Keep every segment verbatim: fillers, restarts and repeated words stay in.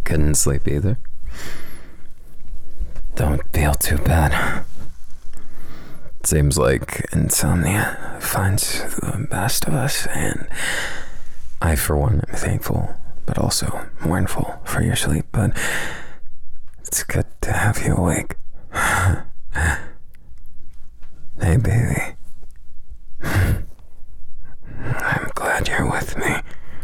Couldn't sleep either? Don't feel too bad. Seems like insomnia finds the best of us, and I, for one, am thankful, but also mournful for your sleep, but it's good to have you awake. Hey, baby. I'm glad you're with me.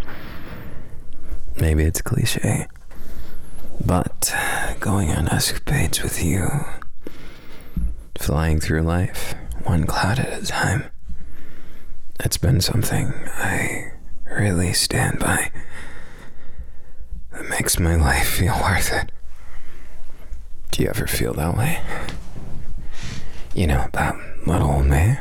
Maybe it's cliche, but going on escapades with you, flying through life, one cloud at a time, it's been something I really stand by. It makes my life feel worth it. Do you ever feel that way? You know, about little old me?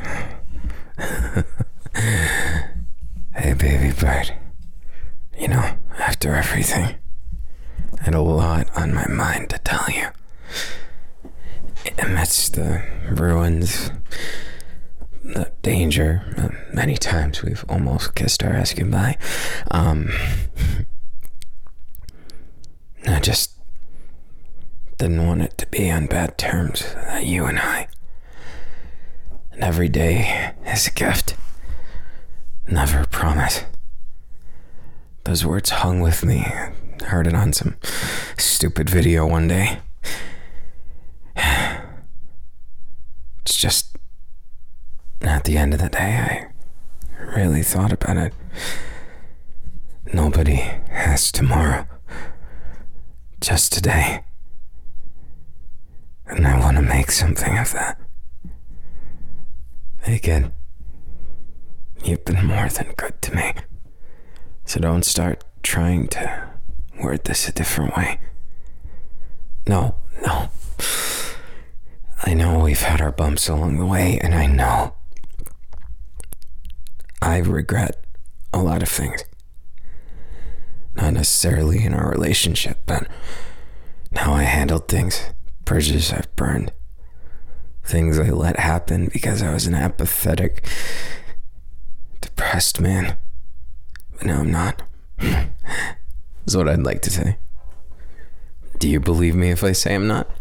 Hey, baby bird. You know, after everything, I had a lot on my mind to tell you. Amidst the ruins, the danger, uh, many times we've almost kissed our ass goodbye. Um, I just didn't want it to be on bad terms, uh, you and I. And every day is a gift, never a promise. Those words hung with me. I heard it on some stupid video one day. It's just, at the end of the day, I really thought about it. Nobody has tomorrow. Just today. And I want to make something of that. Hey, kid. You've been more than good to me. So don't start trying to word this a different way. No, no. I know we've had our bumps along the way, and I know I regret a lot of things. Not necessarily in our relationship, but how I handled things, bridges I've burned, things I let happen because I was an apathetic, depressed man. But now I'm not. Is what I'd like to say. Do you believe me if I say I'm not?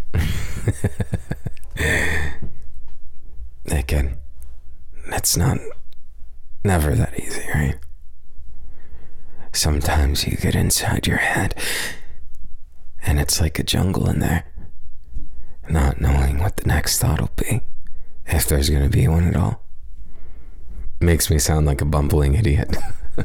Again, it's not never that easy, right? Sometimes you get inside your head and it's like a jungle in there, not knowing what the next thought will be, if there's gonna be one at all. Makes me sound like a bumbling idiot.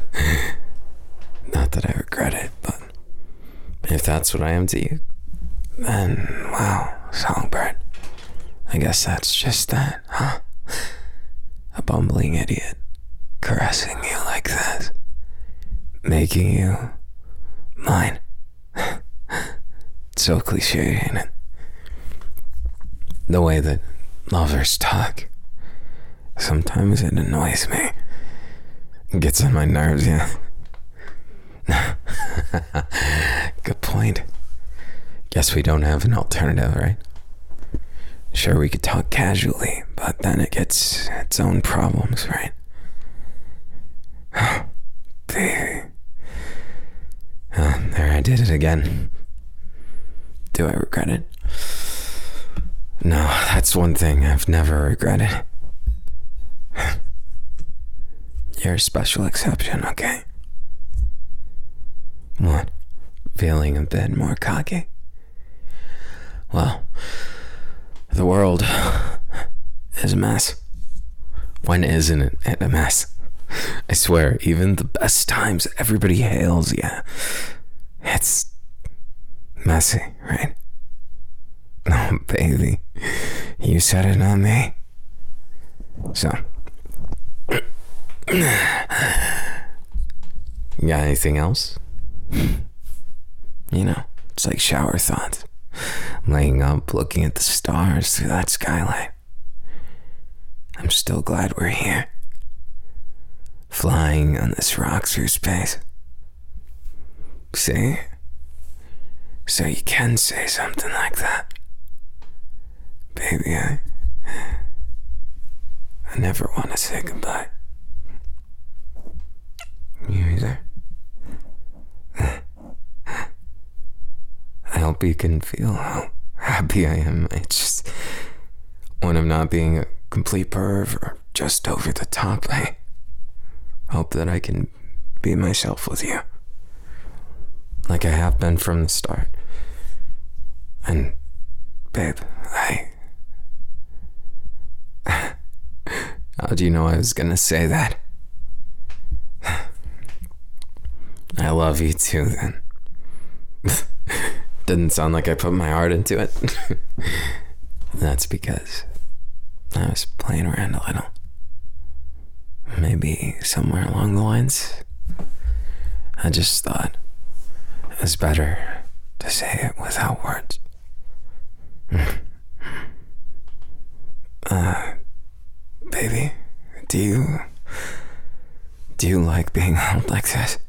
Not that I regret it, but if that's what I am to you, then wow, Songbird, I guess that's just that, huh? A bumbling idiot caressing you like this, making you mine. It's so cliche, ain't it? The way that lovers talk, sometimes it annoys me. It gets on my nerves, yeah. Good point. Guess we don't have an alternative, right? Sure, we could talk casually, but then it gets its own problems, right? Baby. Oh, there, I did it again. Do I regret it? No, that's one thing I've never regretted. You're a special exception, okay? What? Feeling a bit more cocky? Well, the world is a mess. When isn't it a mess? I swear, even the best times, everybody hails you. It's messy, right? Oh, baby. You said it, not me. So, you got anything else? You know, it's like shower thoughts. Laying up, looking at the stars through that skylight. I'm still glad we're here. Flying on this rock through space. See? So you can say something like that. Baby, I... I never want to say goodbye. You either? hope you can feel how happy I am. It's just when I'm not being a complete perv or just over the top, I hope that I can be myself with you. Like I have been from the start. And, babe, I... How do you know I was gonna say that? I love you too, then. Didn't sound like I put my heart into it. That's because I was playing around a little. Maybe somewhere along the lines, I just thought it was better to say it without words. Uh, baby, do you, do you like being held like this?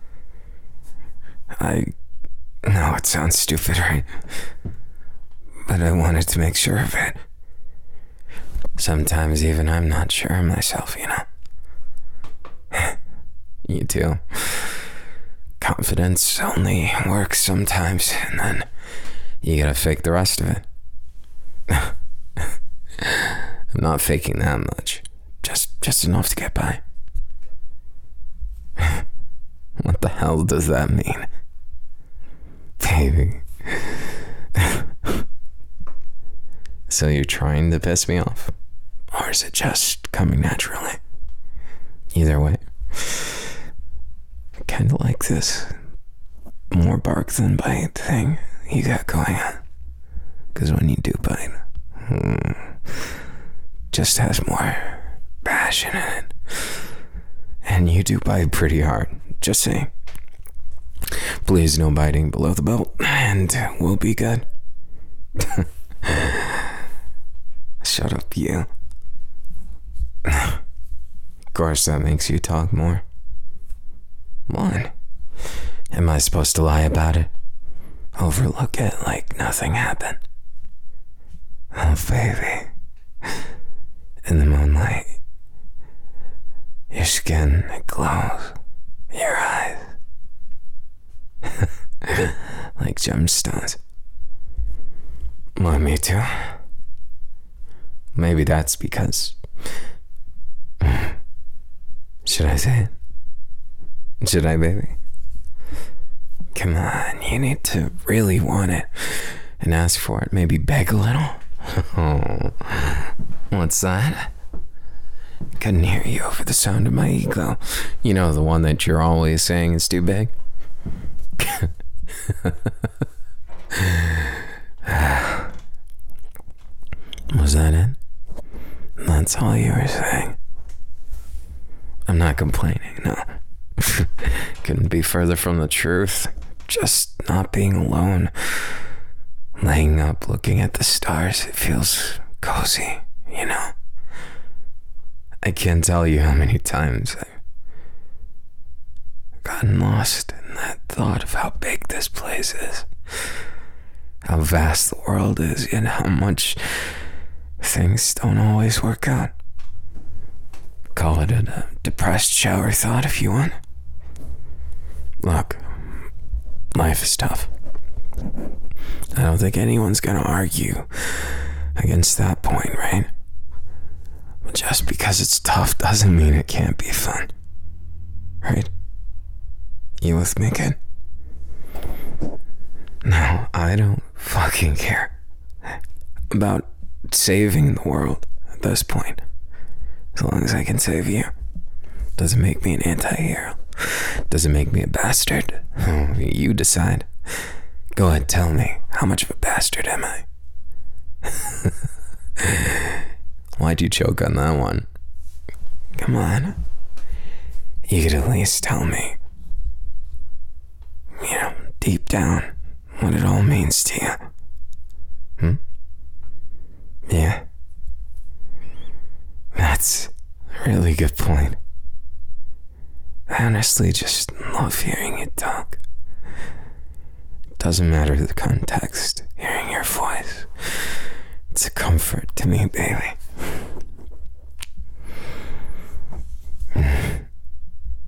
I know it sounds stupid, right? But I wanted to make sure of it. Sometimes even I'm not sure of myself, you know? You too. Confidence only works sometimes, and then you gotta fake the rest of it. I'm not faking that much. Just, just enough to get by. What the hell does that mean? Baby. So you're trying to piss me off? Or is it just coming naturally? Either way, I kinda like this more bark than bite thing you got going on. Cause when you do bite, hmm, just has more passion in it. And you do bite pretty hard, just saying. Please, no biting below the belt, and we'll be good. Shut up, you. Of course, that makes you talk more. What? Am I supposed to lie about it? Overlook it like nothing happened? Oh, baby. In the moonlight, your skin, it glows. Your eyes. Like gemstones. Want me to? Maybe that's because... Should I say it? Should I, baby? Come on, you need to really want it and ask for it. Maybe beg a little. Oh, what's that? Couldn't hear you over the sound of my ego. You know, the one that you're always saying is too big? Was that it? That's all you were saying? I'm not complaining, no. Couldn't be further from the truth. Just not being alone. Laying up, looking at the stars, it feels cozy, you know? I can't tell you how many times I've gotten lost in that thought of how big this place is. How vast the world is, and how much things don't always work out. Call it a depressed shower thought if you want. Look, life is tough. I don't think anyone's gonna argue against that point, right? But just because it's tough doesn't mean it can't be fun. Right? You with me, kid? No, I don't fucking care about saving the world at this point. As long as I can save you. Doesn't make me an anti-hero. Doesn't make me a bastard. Oh, you decide. Go ahead, tell me. How much of a bastard am I? Why'd you choke on that one? Come on. You could at least tell me, you know, deep down, what it all means to you. Hmm? Yeah. That's a really good point. I honestly just love hearing you talk. Doesn't matter the context, hearing your voice. It's a comfort to me, baby.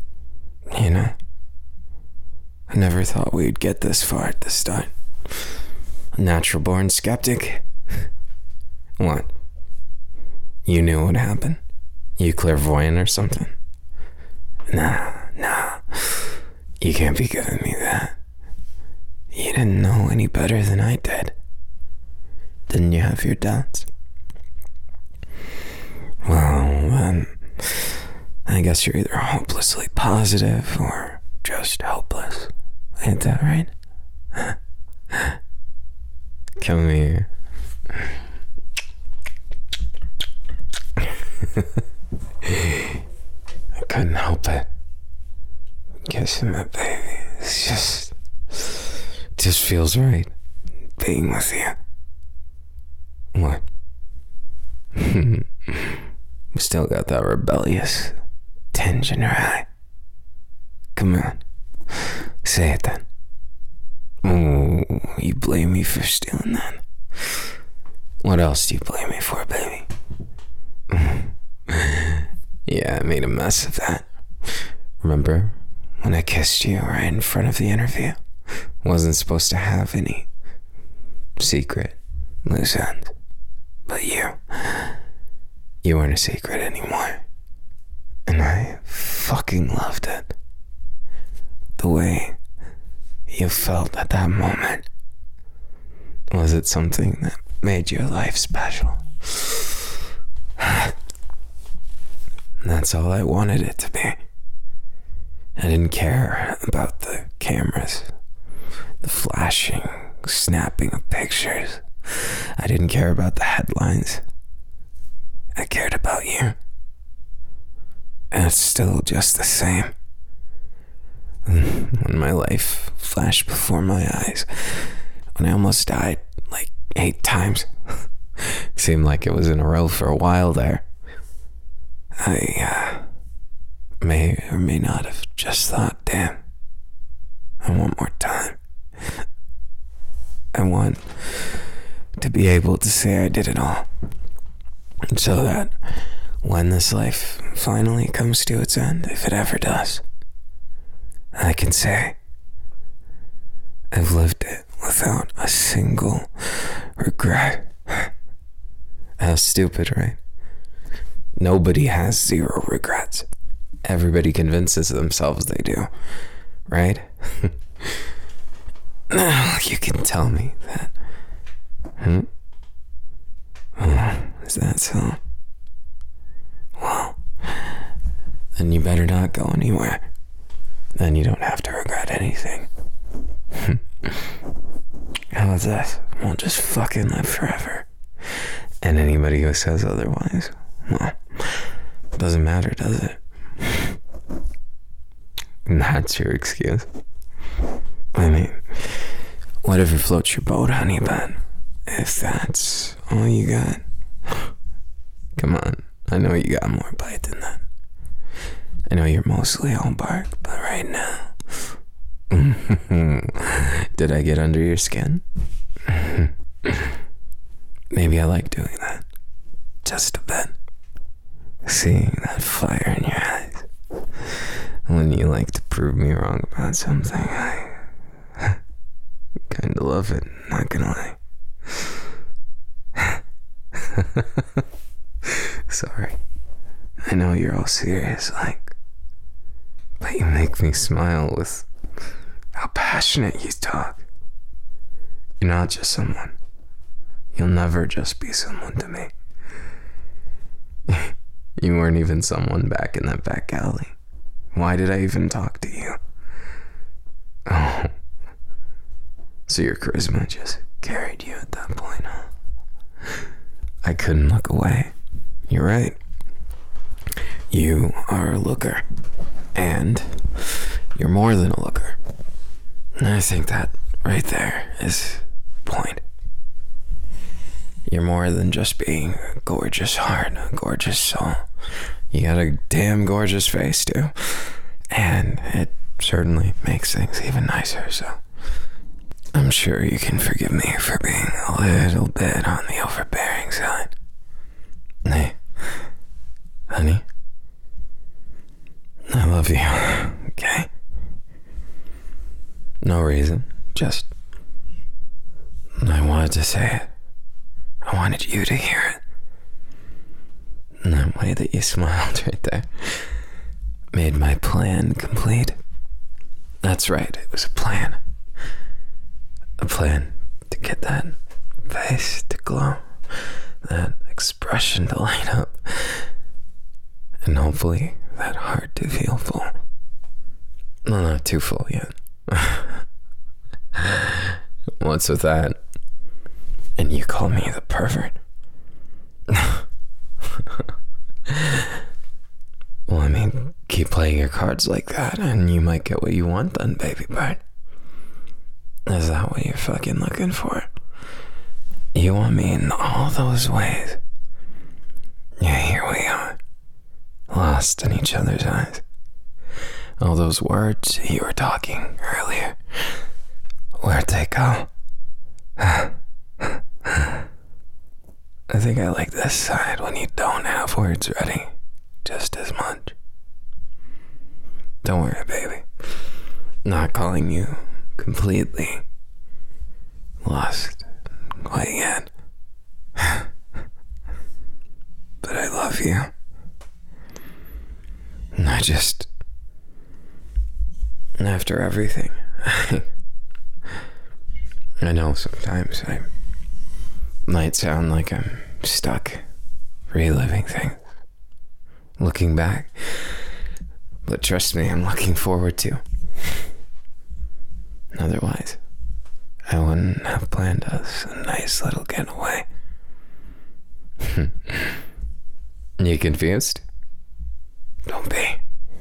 You know, I never thought we'd get this far at the start. A natural born skeptic? What? You knew what happened? You clairvoyant or something? Nah, nah. You can't be giving me that. You didn't know any better than I did. Didn't you have your doubts? Well, then, I guess you're either hopelessly positive or just hopeless. Ain't that right? Come here. I couldn't help it. Kissing my baby. It's just, just feels right. Being with you. What? We still got that rebellious tinge in your eye. Come on. Say it then. Oh, you blame me for stealing that? What else do you blame me for, baby? Yeah, I made a mess of that. Remember when I kissed you right in front of the interview? Wasn't supposed to have any secret loose ends. But you, you weren't a secret anymore. And I fucking loved it. The way you felt at that moment. Was it something that made your life special? That's all I wanted it to be. I didn't care about the cameras, the flashing, snapping of pictures. I didn't care about the headlines. I cared about you. And it's still just the same. When my life flashed before my eyes, when I almost died like eight times, seemed like it was in a row for a while there, I uh, may or may not have just thought, damn, I want more time. I want to be able to say I did it all, so that when this life finally comes to its end, if it ever does, I can say I've lived it without a single regret. How stupid, right? Nobody has zero regrets. Everybody convinces themselves they do, right? Now you can tell me that. Hmm? Oh, is that so? Well, then you better not go anywhere. Then you don't have to regret anything. How about this? We'll just fucking live forever. And anybody who says otherwise, well, doesn't matter, does it? And that's your excuse. I mean, whatever floats your boat, honey, but if that's all you got, come on, I know you got more bite than that. I know you're mostly all bark, but right now, did I get under your skin? Maybe I like doing that, just a bit. Seeing that fire in your eyes. When you like to prove me wrong about something, I kinda love it, not gonna lie. Sorry. I know you're all serious, like, but you make me smile with how passionate you talk. You're not just someone. You'll never just be someone to me. You weren't even someone back in that back alley. Why did I even talk to you? Oh. So your charisma just carried you at that point, huh? I couldn't look away. You're right. You are a looker. And you're more than a looker. And I think that right there is the point. You're more than just being a gorgeous heart, a gorgeous soul. You got a damn gorgeous face, too. And it certainly makes things even nicer, so I'm sure you can forgive me for being a little bit on the overbearing side. Hey, honey, I love you, okay? No reason, just I wanted to say it. I wanted you to hear it. And that way that you smiled right there made my plan complete. That's right, it was a plan. A plan to get that face to glow, that expression to light up, and hopefully that heart to feel full. Well, not too full yet. What's with that? And you call me the pervert? Well, I mean, keep playing your cards like that and you might get what you want then, baby bird. Is that what you're fucking looking for? You want me in all those ways? Yeah, here we are, lost in each other's eyes. All those words you were talking earlier, where'd they go? I think I like this side when you don't have words ready just as much. Don't worry, baby. Not calling you completely lost quite yet. But I love you. And I just, after everything, I know sometimes I might sound like I'm stuck reliving things, looking back, but trust me, I'm looking forward to. Otherwise, I wouldn't have planned us a nice little getaway. You confused? Don't be.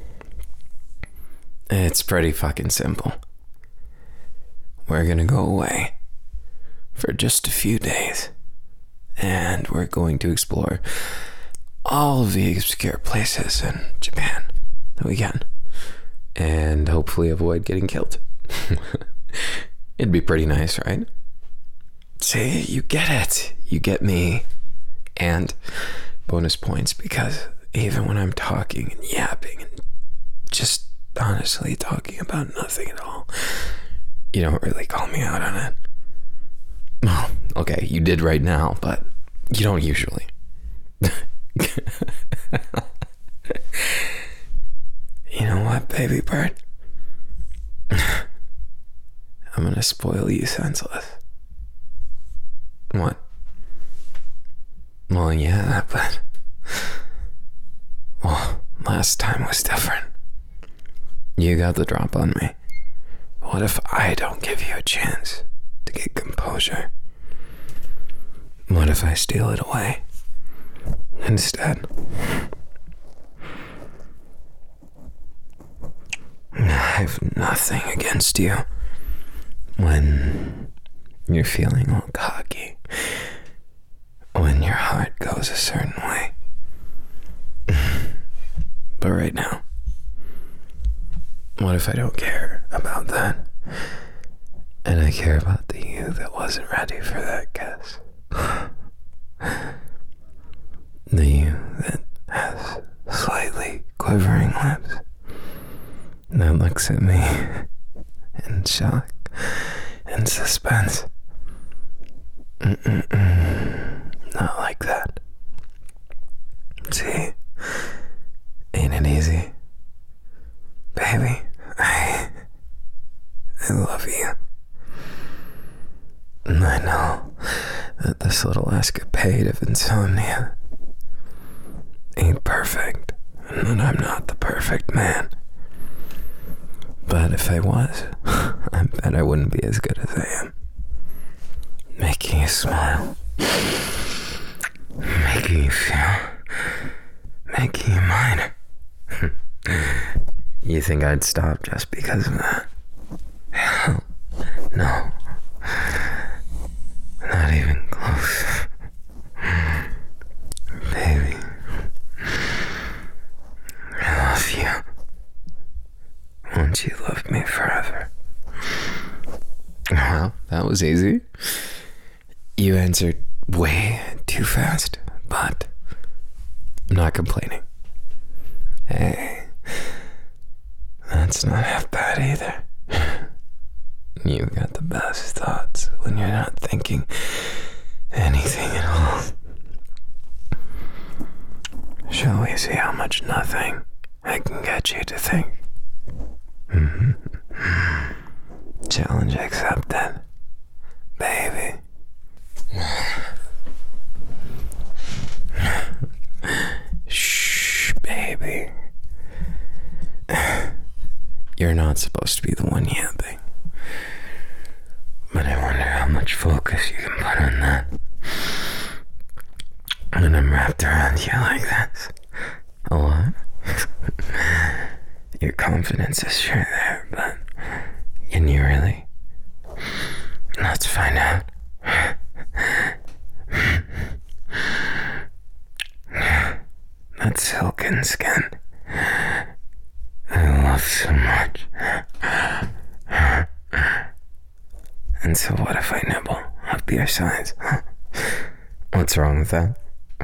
It's pretty fucking simple. We're gonna go away for just a few days, and we're going to explore all of the obscure places in Japan that we can, and hopefully avoid getting killed. It'd be pretty nice, right? See, you get it. You get me. And bonus points because even when I'm talking and yapping and just honestly talking about nothing at all, you don't really call me out on it. Well, okay, you did right now, but you don't usually. You know what, baby bird? I'm gonna spoil you senseless. What? Well, yeah, but... Well, last time was different. You got the drop on me. What if I don't give you a chance to get composure? What if I steal it away instead? I have nothing against you when you're feeling all cocky, when your heart goes a certain way. But right now, what if I don't care about that? And I care about the you that wasn't ready for that kiss. The you that has slightly quivering lips, that looks at me in shock and suspense. Mm-mm-mm. Not like that. See? Ain't it easy? Baby, I... I love you. And I know that this little escapade of insomnia ain't perfect, and that I'm not the perfect man. But if I was, I bet I wouldn't be as good as I am. Making you smile. Making you feel. Making you mine. You think I'd stop just because of that? Hell, no. Not even close. Baby, I love you. Won't you love me forever? Well, that was easy. You answered way too fast, but I'm not complaining. Hey, that's not half bad either. You got the best thoughts when you're not thinking anything at all. Shall we see how much nothing I can get you to think? Mm-hmm. Challenge accepted, baby. Shh, baby. You're not supposed to be the one yapping. But I wonder how much focus you can put on that when I'm wrapped around you like this. A lot? Your confidence is sure there, but can you really? Let's find out. That silken skin I love so much. And so what if I nibble up your sides? What's wrong with that?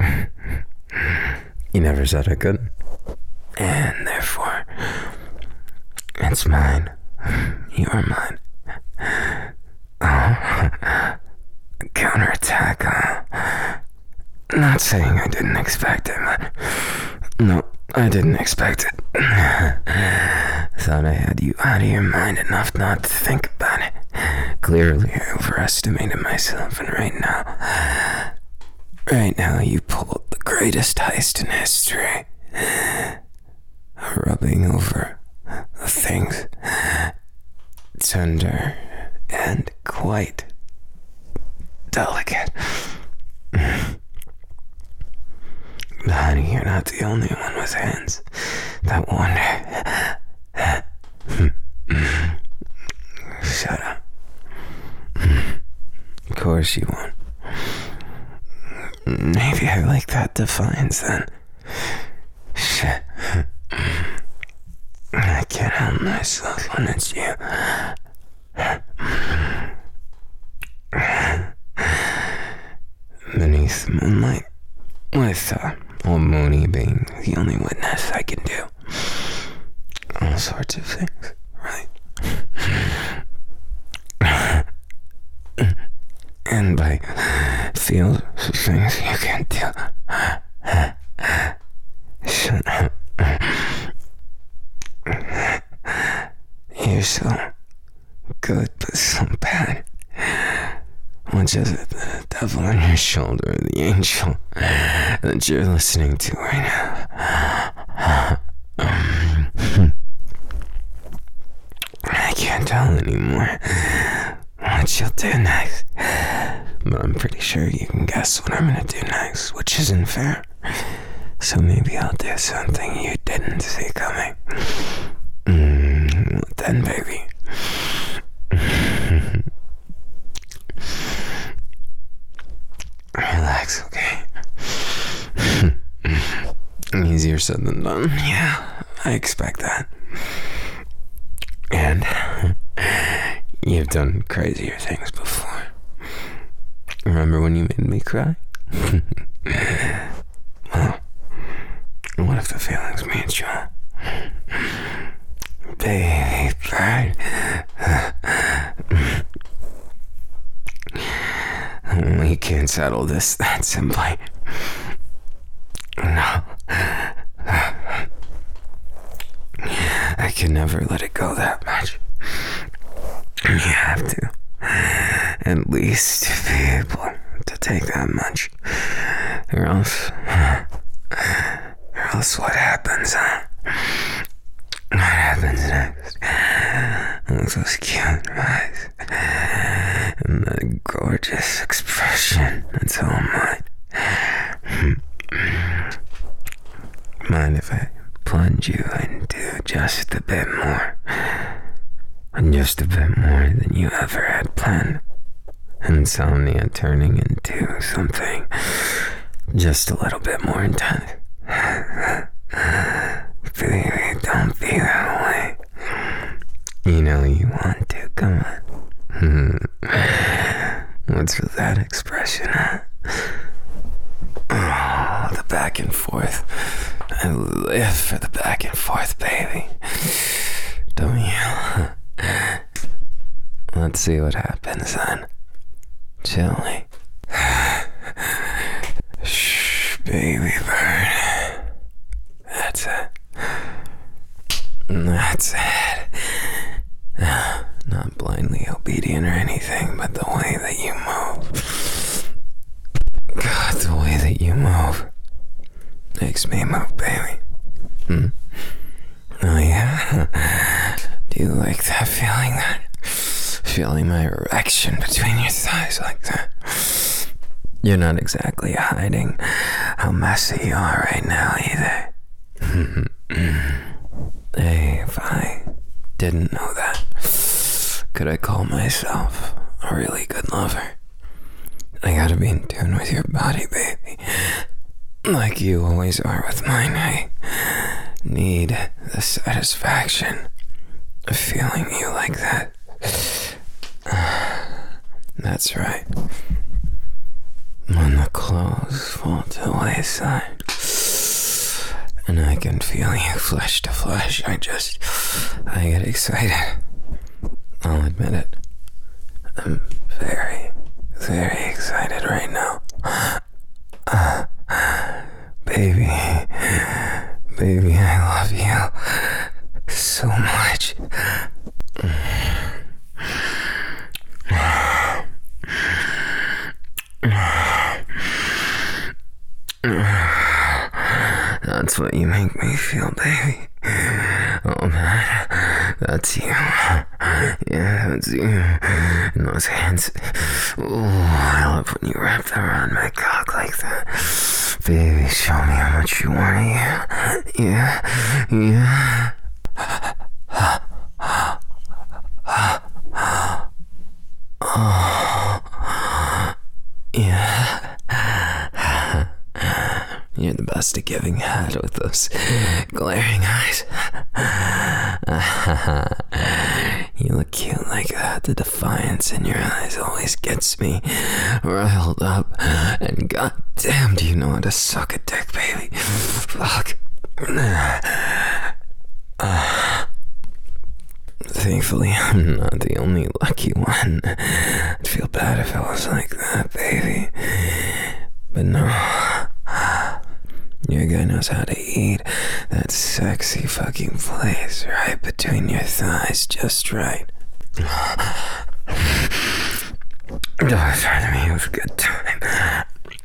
You never said I couldn't. And therefore, it's mine. You are mine. Oh, counterattack, huh? Not saying I didn't expect it, but no, I didn't expect it. Thought I had you out of your mind enough not to think about it. Clearly, I overestimated myself, and right now, right now, you pulled the greatest heist in history. Rubbing over the things tender and quite delicate. But honey, you're not the only one with hands that wander. Shut up. Of course you won't. Maybe I like that defiance then. Shit. I can't help myself when it's you. Beneath the moonlight, with uh, old Mooney being the only witness, I can do all sorts of things, right? And by fields of things you can do. Shut up. You're so good, but so bad. Which is it, the devil on your shoulder, or the angel that you're listening to right now? I can't tell anymore what you'll do next, but I'm pretty sure you can guess what I'm gonna do next, which isn't fair. So maybe I'll do something you didn't see coming. Mm, then, baby. Relax, okay? Easier said than done. Yeah, I expect that. And you've done crazier things before. Remember when you made me cry? Well, what if the feeling's mutual? Baby bird. We can't settle this that simply. No. I can never let it go that much. You have to. At least be able to take that much. Or else... Or else what happens, huh? What happens next? Look, those cute eyes. And that gorgeous expression. It's all mine. Mind if I plunge you into just a bit more? And just a bit more than you ever had planned. Insomnia turning into something just a little bit more intense. Baby, don't be that way. You know you want to, come on. What's with that expression, huh? Oh, the back and forth. I live for the back and forth, baby. Don't you? Let's see what happens then. Tilly. Shh, baby bird. That's it. That's it. Not blindly obedient or anything, but the way that you move. God, the way that you move makes me move, baby. Hmm? Oh, yeah? Do you like that feeling? That feeling my erection between your thighs like that? You're not exactly hiding how messy you are right now, either. Hey, if I didn't know that, could I call myself a really good lover? I gotta be in tune with your body, baby. Like you always are with mine. I need the satisfaction of feeling you like that. That's right. When the clothes fall to the wayside and I can feel you flesh to flesh, I just, I get excited. I'll admit it. I'm very, very excited right now. Uh, baby, baby, I love you so much. That's what you make me feel, baby. Oh man, that's you. Yeah, that's you. And those hands. Ooh, I love when you wrap them around my cock like that. Baby, show me how much you want it. Yeah, yeah, yeah. Oh, yeah. You're the best at giving head with those glaring eyes. You look cute like that. The defiance in your eyes always gets me riled up. And goddamn, do you know how to suck a dick, baby? Fuck. Uh, thankfully, I'm not the only lucky one. I'd feel bad if it was like that, baby. But no. Your guy knows how to eat that sexy fucking place right between your thighs, just right. Oh, sorry to me, it was a good time.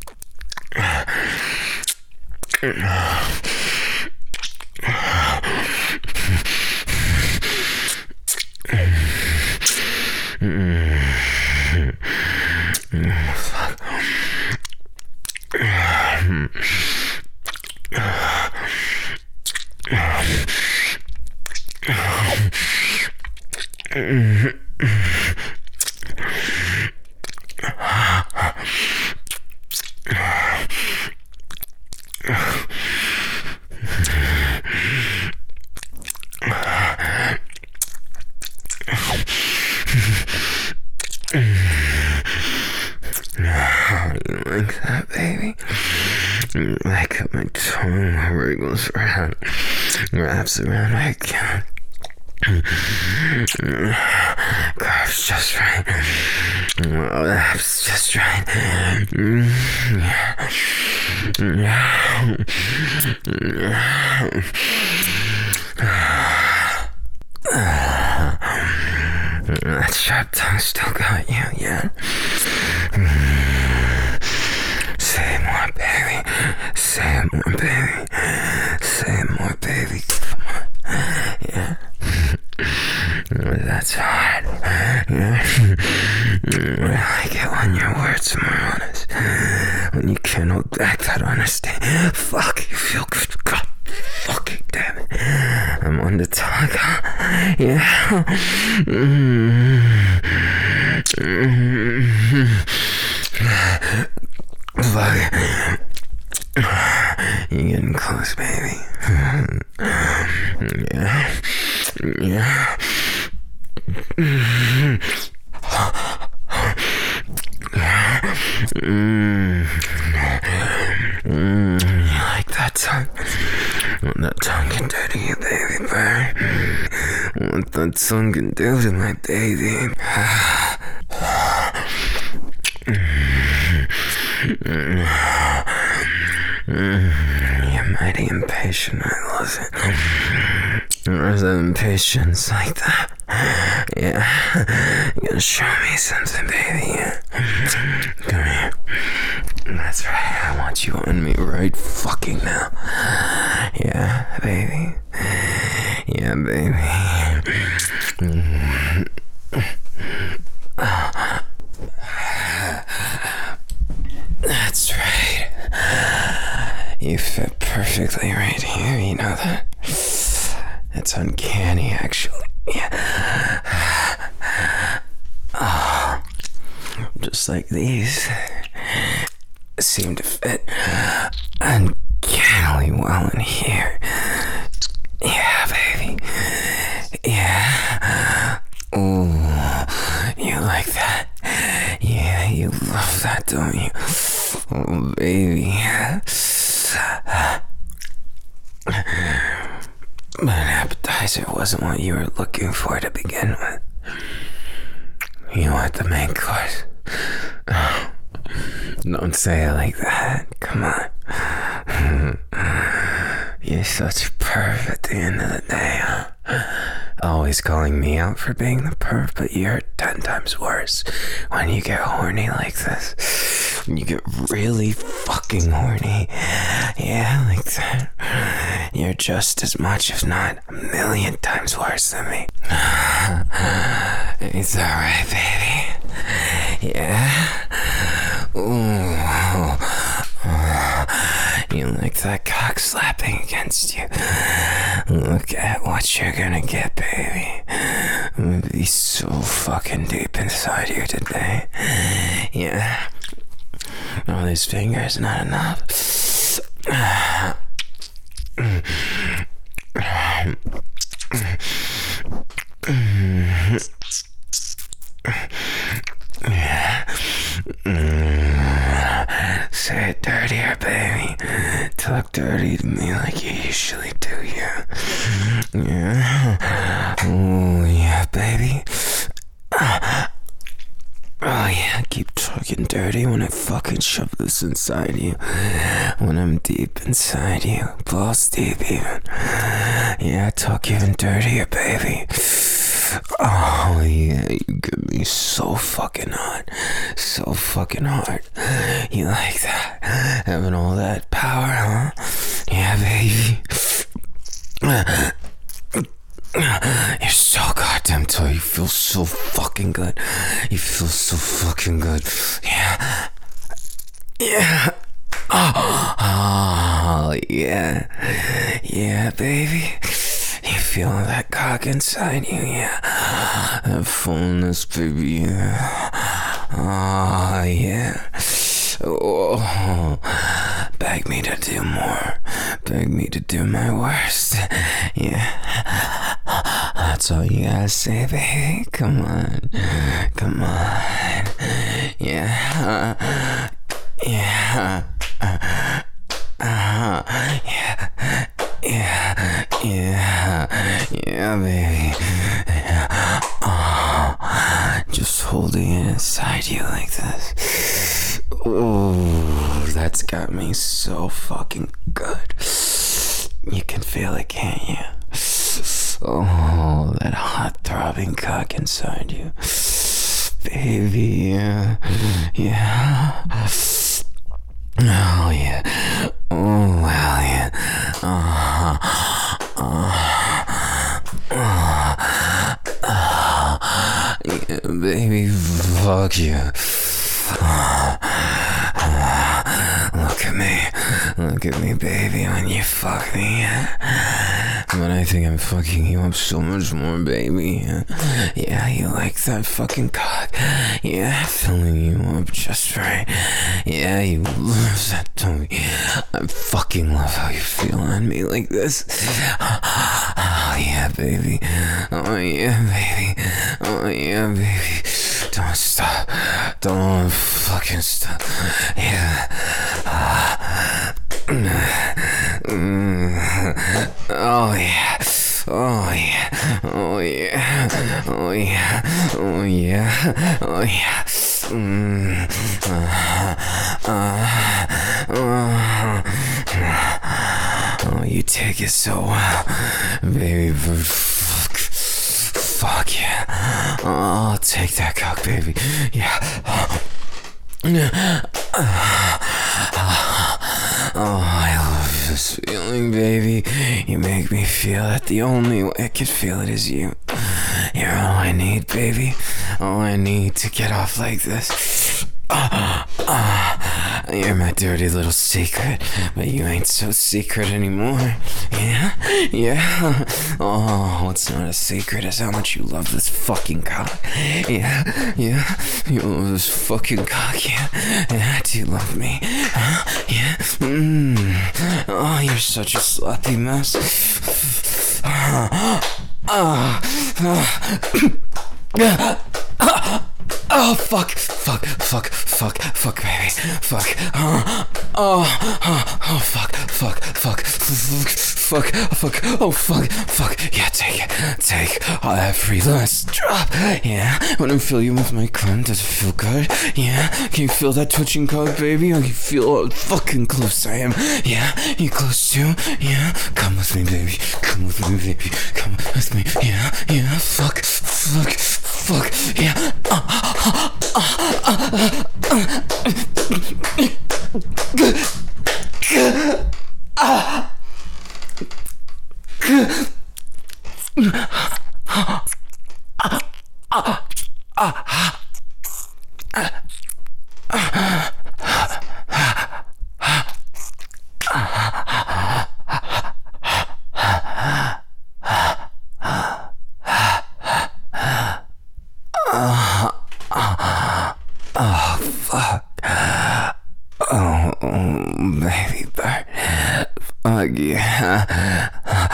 Like that, baby. Like how my tongue wriggles around, wraps around my account. Curves just right. Oh, that's just right. That sharp tongue still got you, yeah. Say more, baby. Say more, baby. Say more, baby. Come on. Yeah. That's hard. Yeah. I like it when your words are more honest. When you can't hold back that honesty. Fuck, you feel good. God fucking damn it. I'm on the talk. Yeah. Fuck. You're getting close, baby. Yeah. Yeah. Mm. Mm. You like that tongue? What that tongue can do to you, baby bird? What that tongue can do to my baby? Mm. anticipation. I love it. There's an impatience like that. Yeah. You gonna show me something, baby? Yeah. Come here. That's right. I want you on me right fucking now. Yeah, baby. Yeah, baby. That's right. You fit perfectly right here, you know that? It's uncanny, actually. Yeah. Oh, just like these seem to fit uncannily well in here. Yeah, baby. Yeah. Ooh, you like that? Yeah, you love that, don't you? Oh, baby. But an appetizer wasn't what you were looking for to begin with. You want the main course? Oh, don't say it like that. Come on. You're such a perv at the end of the day, huh? Always calling me out for being the perv, but you're ten times worse when you get horny like this. When you get really fucking horny. Yeah, like that. You're just as much, if not a million times worse than me. It's alright, baby. Yeah? Ooh. You like that cock slapping against you. Look at what you're gonna get, baby. I'm gonna be so fucking deep inside you today. Yeah. All these fingers, not enough. Say it dirtier, baby. Talk dirty to me like you usually do, yeah. Yeah. Oh, yeah, baby. Oh, yeah, keep talking dirty when I fucking shove this inside you. When I'm deep inside you. Balls deep, even. Yeah, talk even dirtier, baby. Oh, yeah, you get me so fucking hot. So fucking hard. You like that? Having all that power, huh? Yeah, baby. You're so goddamn tight. You feel so fucking good. You feel so fucking good. Yeah. Yeah. Oh, oh yeah. Yeah, baby. You feel that cock inside you, yeah. That fullness, baby, yeah. Oh, yeah. Oh, beg me to do more. Beg me to do my worst. Yeah. That's all you gotta say, baby. Come on. Come on. Yeah. Yeah. Uh, uh, yeah. Yeah, yeah, yeah, baby. Yeah. Oh, just holding it inside you like this. Ooh, that's got me so fucking good. You can feel it, can't you? Oh, that hot throbbing cock inside you. Baby, yeah, yeah. Oh, yeah. Oh, wow, yeah. Uh, uh, uh, uh, yeah, baby, fuck you. Uh, uh, look at me. Look at me, baby, when you fuck me. But I think I'm fucking you up so much more, baby. Yeah, you like that fucking cock. Yeah, filling you up just right. Yeah, you love that, don't you? I fucking love how you feel on me like this. Oh, yeah, baby. Oh, yeah, baby. Oh, yeah, baby. Don't stop. Don't fucking stop. Yeah. Uh, mm, oh, yeah. Oh, yeah. Oh, yeah. Oh, yeah. Oh, yeah. Oh, yeah. Mm. Uh, uh, uh, Oh, you take it so well, baby. Fuck, fuck yeah. Oh, I'll take that cock, baby. Yeah. Oh, I love this feeling, baby. You make me feel that the only way I can feel it is you. You're all I need, baby. All I need to get off like this. Uh, uh, you're my dirty little secret, but you ain't so secret anymore. Yeah? Yeah? Oh, what's not a secret is how much you love this fucking cock. Yeah? Yeah? You love this fucking cock, yeah? Yeah? Do you love me? Huh? Yeah? Mmm. Oh, you're such a sloppy mess. Ah. Ah. Ah. Oh, fuck, fuck, fuck, fuck, fuck, baby, fuck, oh, oh, oh, oh, fuck, fuck, fuck, fuck, fuck, fuck, oh, fuck, fuck, yeah, take it, take every last drop, yeah, when I'm filling you with my cum, does it feel good, yeah, can you feel that twitching cock, baby, I can feel how fucking close I am, yeah, you close too, yeah, come with me, baby, come with me, baby, come with me, yeah, yeah, fuck, fuck, fuck, yeah, uh, oh, fuck. Oh, baby bird. Fuck yeah.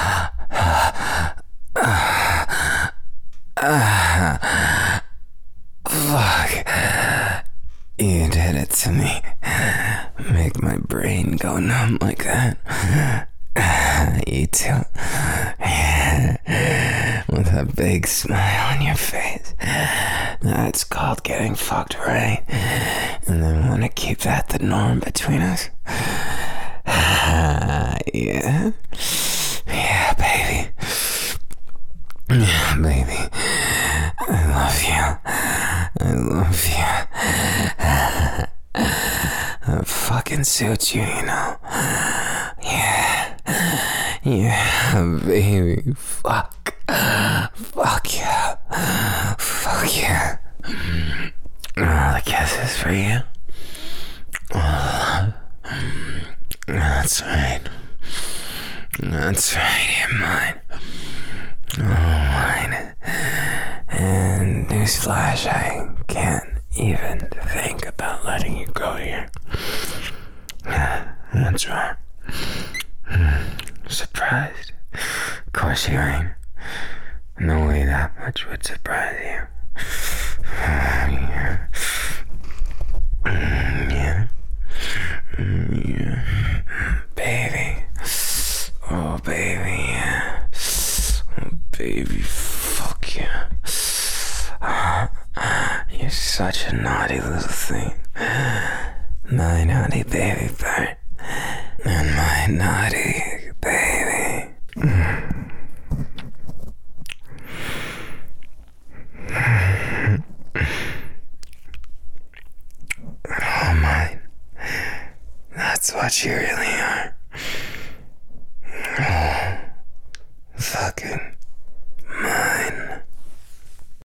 Fuck. You did it to me. Make my brain go numb like that. You too. With a big smile on your face. That's called getting fucked right. And I want to keep that the norm between us. Yeah. Yeah, baby. Yeah, baby. I love you. I love you. That fucking suits you, you know. Yeah. Yeah, baby. Fuck. Fuck yeah. Fuck yeah. Oh, the kisses for you. Oh, that's right. That's right, you're mine. Oh, mine. And newsflash, I can't even think about letting you go here. That's right. Surprised? Of course you ain't. No way that much would surprise you. Yeah. Yeah. Yeah. Baby. Oh, baby, yeah. Oh, baby, fuck yeah. You're such a naughty little thing. My naughty baby bird. And my naughty baby. Oh, mine. That's what you really are. Oh, fucking